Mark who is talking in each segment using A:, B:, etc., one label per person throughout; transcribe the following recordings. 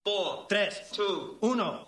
A: 4, 3, 2, 1.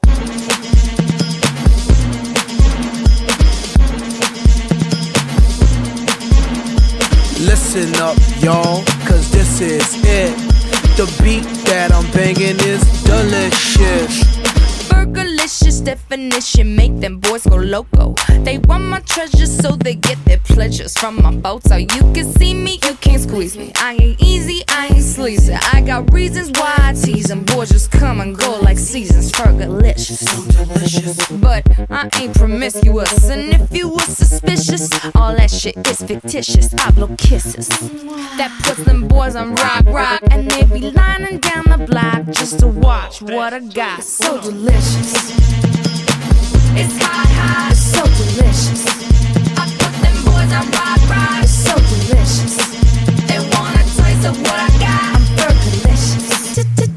B: Listen up, y'all, cause this is it. The beat that I'm banging is delicious.
C: Burgerlicious definition, make them boys go loco. They want my treasures so they get their pleasures from my photo. You can see me, you can't squeeze me. I ain't easy, I ain't sleazy. I got reasons why I tease them. Boys just come and go like seasons. Burgerlicious, so delicious. But I ain't promiscuous, and if you were suspicious, all that shit is fictitious. I blow kisses that puts them boys on rock, and they be lining down the block just to watch what I got. So delicious. It's hot, it's so delicious. I put them boys on rock, it's so delicious. They wanna taste of what I got. I'm burgerlicious.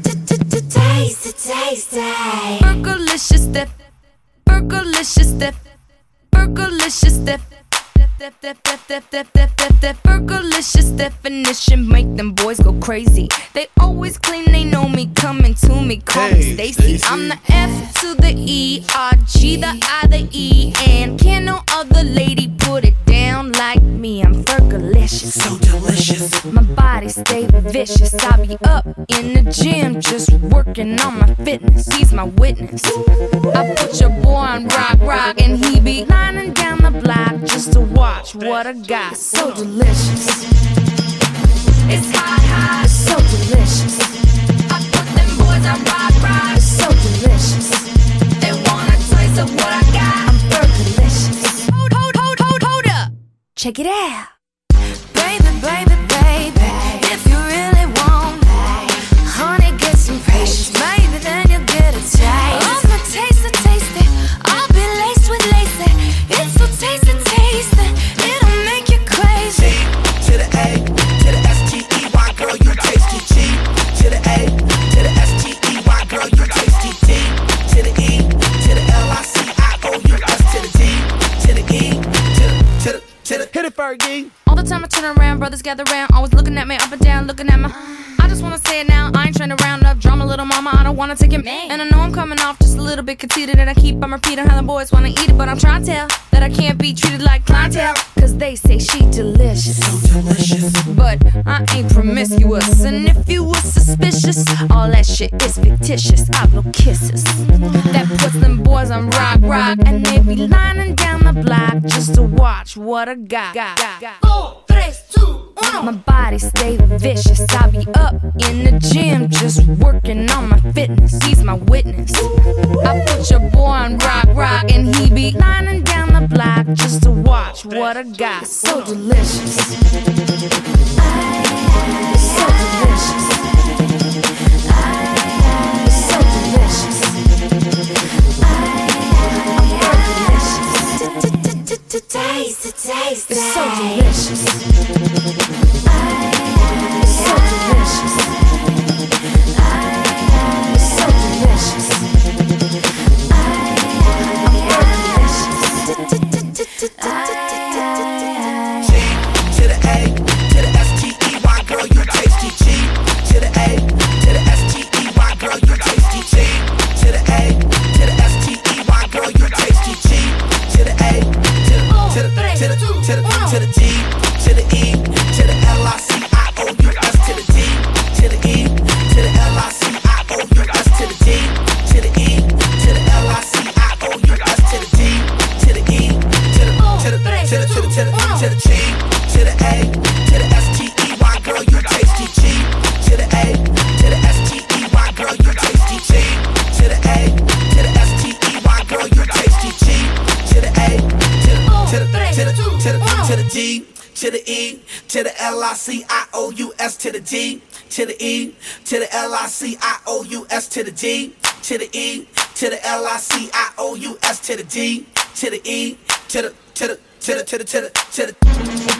C: Taste it. Burgerlicious dip. Burgerlicious dip. Burgerlicious dip. Burgerlicious definition, make them boys go crazy. They always claim they know me, coming to me, call me Stacy. I'm the F to the E, R, G, the I, the E, and can no other lady put it down like me. I'm Burgerlicious,
B: So delicious.
C: my body stay vicious. I be up in the gym, just working on my fitness. He's my witness. I put your boy on rock, and he be lining down the block just to watch what I got. So delicious. It's hot, it's so delicious. I put them boys on rock, it's so delicious. They wanna taste of what I got. I'm Burgerlicious. Hold up. Check it out. Baby, if you really want, honey, get some patience. Maybe then you'll get a taste. I'm a taste it. I'll be laced with lace. It's so tasty. It'll make you crazy.
B: G to the A, to the S-T-E-Y, girl, you tasty. G to the A, to the S-T-E-Y, girl, you tasty. D to the E, to the L-I-C-I-O-U-S, to the D, to the E, to the hit it, Fergie.
C: All the time I turn around, brothers gather round, always looking at me up and down, looking at my. I just wanna say it now, I ain't trying to round up drama, little mama, I don't wanna take it. And I know I'm coming off just a little bit conceited, and I keep on repeating how the boys wanna eat it, but I'm trying to tell that I can't be treated like clientele, cause they say she delicious.
B: So delicious.
C: But I ain't promiscuous, and if you were suspicious, all that shit is fictitious. I blow kisses that puts them boys on rock, and they be lining down the block just to watch what I got.
A: 4, 3, 2, 1.
C: My body stay vicious. I be up in the gym just working on my fitness. He's my witness. I put your boy on rock, and he be lining down the block just to watch what I got. So delicious. So delicious. So delicious. I'm Burgerlicious. Taste it. It's so delicious. It's so delicious. It's so delicious. I'm Burgerlicious.
B: G to the A, to the S-T-E-Y, girl, you tasty. G to the A, to the S-T-E-Y, girl, you tasty. G to the A, to the S-T-E-Y, girl, you tasty. G to the A, to the D, to the E, to the L-I-C-I-O-U-S, to the D, to the E, to the L-I-C-I-O-U-S, to the D, to the E, to the L-I-C-I-O-U-S, to the D, to the E, to the G, to the A, to the S-T-E-Y, girl, you tasty. G to the A, to the S-T-E-Y, girl, you tasty. G to the A, to the S-T-E-Y, girl, you tasty. G to the A, to the D, to the E, to the L-I-C-I-O-U-S, to the D, to the E, to the L-I-C-I-O-U-S, to the D, to the E, to the L-I-C-I-O-U-S, to the D, to the E, to the